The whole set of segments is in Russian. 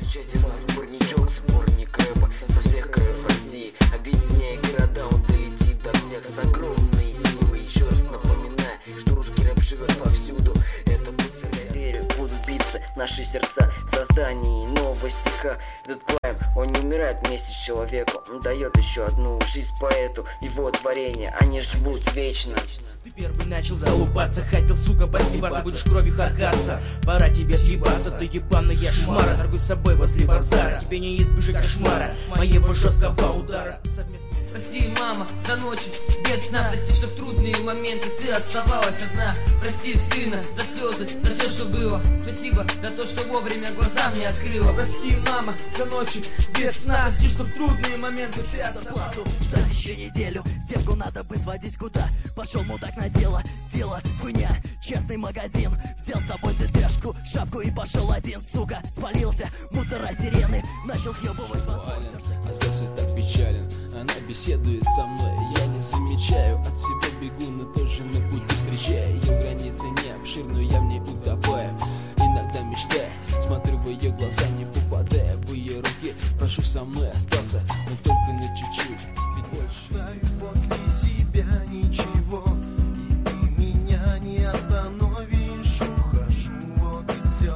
Части сборничок, сборник рэпа со всех краев России. Объединяя города, он долетит до всех с огромной силой. Еще раз напоминаю, что русский рэп живет повсюду. Это подтверждает. Верю, будут биться наши сердца в создании нового стиха. Этот клайм, он не умирает вместе с человеком. Он дает еще одну жизнь поэту. Его творения, они живут вечно. Ты первый начал залупаться, хотел, сука, постебаться, будешь кровью харкаться. Пора тебе съебаться, ты ебаная шмара. Торгуй с собой возле базара, тебе не есть бюджет кошмара моего жесткого удара. Прости, мама, за ночи без сна. Прости, что в трудные моменты ты оставалась одна. Прости, сына, за слезы, за все, что было. Спасибо за то, что вовремя глаза мне открыла. Прости, мама, за ночи без сна. Прости, что в трудные моменты ты оставалась. Ждать еще неделю, девку надо бы сводить куда. Пошел мудак на дело хуйня. Честный магазин, взял с собой ТТшку, шапку и пошел один, сука. Спалился, мусора сирены, начал съебывать мотор. Остался так печален, она беседует со мной. Я не замечаю, от себя бегу, но тоже на пути встречаю. Ее границы не обширную, я в ней утопаю. Иногда мечтаю, смотрю в ее глаза, не попадая в ее руки. Прошу со мной остаться, но только на чуть-чуть, ведь больше. После себя ничего, и ты меня не остановишь. Ухожу, вот и все.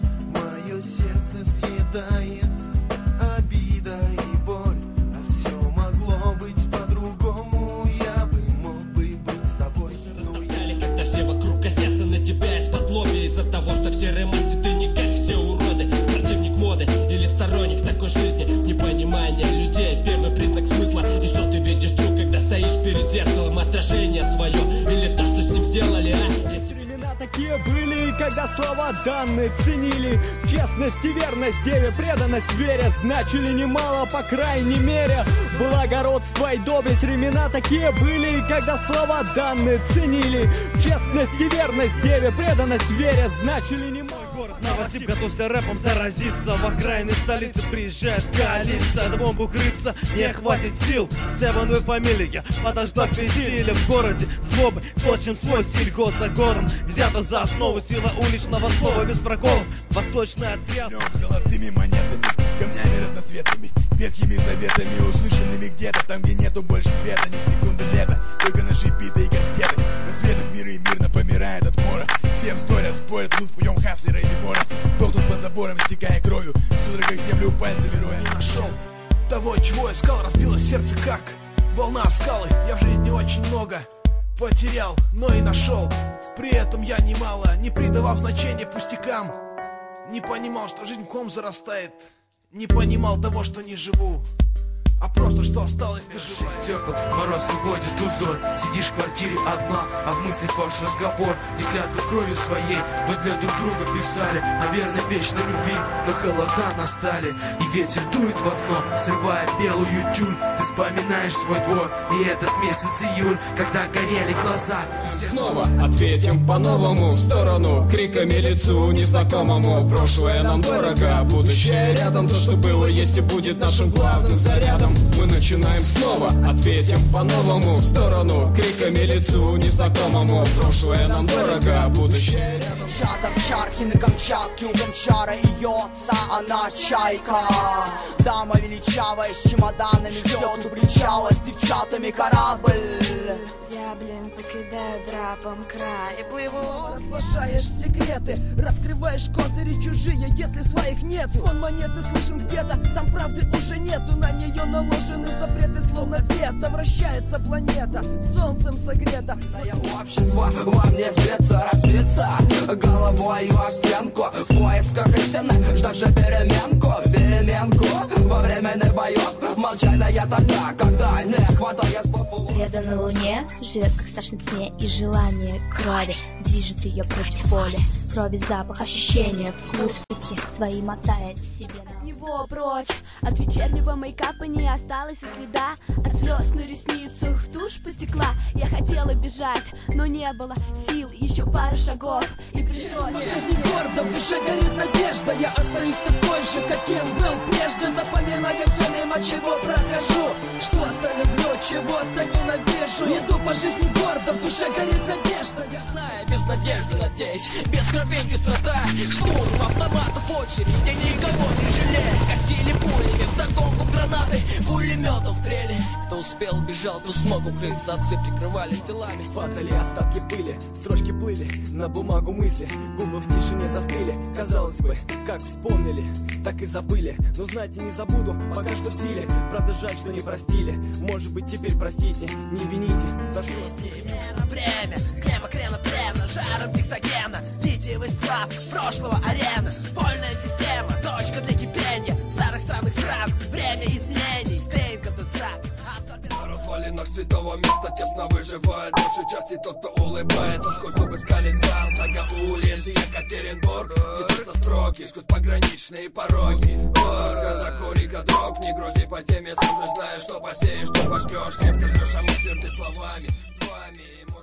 Мое сердце съедает обида и боль. А все могло быть по-другому. Я бы мог бы быть с тобой. Расставляли, когда все вокруг косятся на тебя из-под лобья. Из-за того, что все ремасы ты не катишь, все уроды. Противник моды или сторонник такой жизни. Непонимание людей, первый признак смысла. И что ты видишь, друг, когда стоишь перед зеркалом? Отражение свое или то, что с ним сделали, а? Времена такие были, когда слова данные ценили. Честность и верность деве, преданность вере значили немало, по крайней мере. Благородство и доблесть. Времена такие были, когда слова данные ценили. Честность и верность деве, преданность вере значили немало. Новосиб, готовься рэпом заразиться. В окраины столицы приезжает коалиция. До бомб укрыться не хватит сил. Севен вы фамилия, подождать веселья. В городе злобы, точим свой стиль год за годом. Взято за основу сила уличного слова без проколов. Восточный отряд. Днем золотыми монетами, камнями разноцветными, ветхими заветами, услышанными где-то там, где нету больше света. Ни секунды лета, только наши биты и кастеты. В рассветах мира и мирно помирает от мора. Все в сторе спорят, тут путем хаслера или вора. Кто тут по заборам, истекая кровью, в судорогах землю пальцами роя. Не нашел того, чего искал, разбилось сердце как волна скалы. Я в жизни очень много потерял, но и нашел. При этом я немало не придавал значения пустякам. Не понимал, что жизнь ком зарастает. Не понимал того, что не живу, а просто что осталось до живых. Стекла, мороз выводит узор. Сидишь в квартире одна, а в мыслях ваш разговор. Где клятвы кровью своей вы для друг друга писали о верной вечной любви. Но холода настали, и ветер дует в окно, срывая белую тюль. Ты вспоминаешь свой двор и этот месяц июль, когда горели глаза. Снова ответим по-новому, в сторону криками лицу незнакомому. Прошлое нам дорого, будущее рядом. То, что было, есть и будет нашим главным зарядом. Мы начинаем снова, ответим по-новому, в сторону криками лицу незнакомому. Прошлое нам дорого, будущее рядом. Чата в чархе на Камчатке, у Гончара ее отца она чайка. Дама величавая с чемоданами ждет у причала, с девчатами корабль. Я, покидаю драпом край боевого. Разглашаешь секреты, раскрываешь козыри чужие, если своих нет. Звон монеты слышен где-то, там правды уже нету. На нее наложены запреты, словно вето. Вращается планета, солнцем согрета. Общество во мне спится, разбиться головой во стенку. В поисках истины, ждавши переменку во временных боев. Молчальная тогда, когда не хватает слов. Предан на луне, живет как в страшном сне, и желание крови движет ее против воли. Крови запах, ощущения, вкус пики свои мотает себе. От него прочь, от вечернего мейкапа не осталось и следа. От слез на ресницах тушь потекла. Я хотела бежать, но не было сил. Еще пара шагов и пришлось. В жизни гордо, в душе горит надежда. Я остаюсь такой же, каким был прежде. Запоминаю все мимо чего прохожу. Что-то люблю, чего-то ненавижу. Иду по жизни гордо, в душе горит надежда. Я знаю, без надежды, надеюсь, без кровей, без страданий. Штурм автоматов, очереди, никого не жалею. успел, бежал, то смог укрыться. Отцы прикрывались телами. Падали остатки пыли, строчки плыли на бумагу мысли. Губы в тишине застыли. Казалось бы, как вспомнили, так и забыли. Но знаете, не забуду, пока что в силе. Правда, жаль, что не простили. Может быть, теперь простите, не вините. Прошу вас, не время, крема, жаром диктогена. Литиевый сплав прошлого арена. Вольная система, точка для кипения старых странных стран. Время изменений, склеен конденсат. На развалинах святого места тесно выживает большей части тот, кто улыбается. Сквозь зубы скалится сага улиц Екатеринбург. Несутся строки сквозь пограничные пороги. Горько, закури-ка, дрог, не грузи по теме. Сам же знаешь, что посеешь, что пожмешь. Крепко жмешь, а мы тверды словами. С вами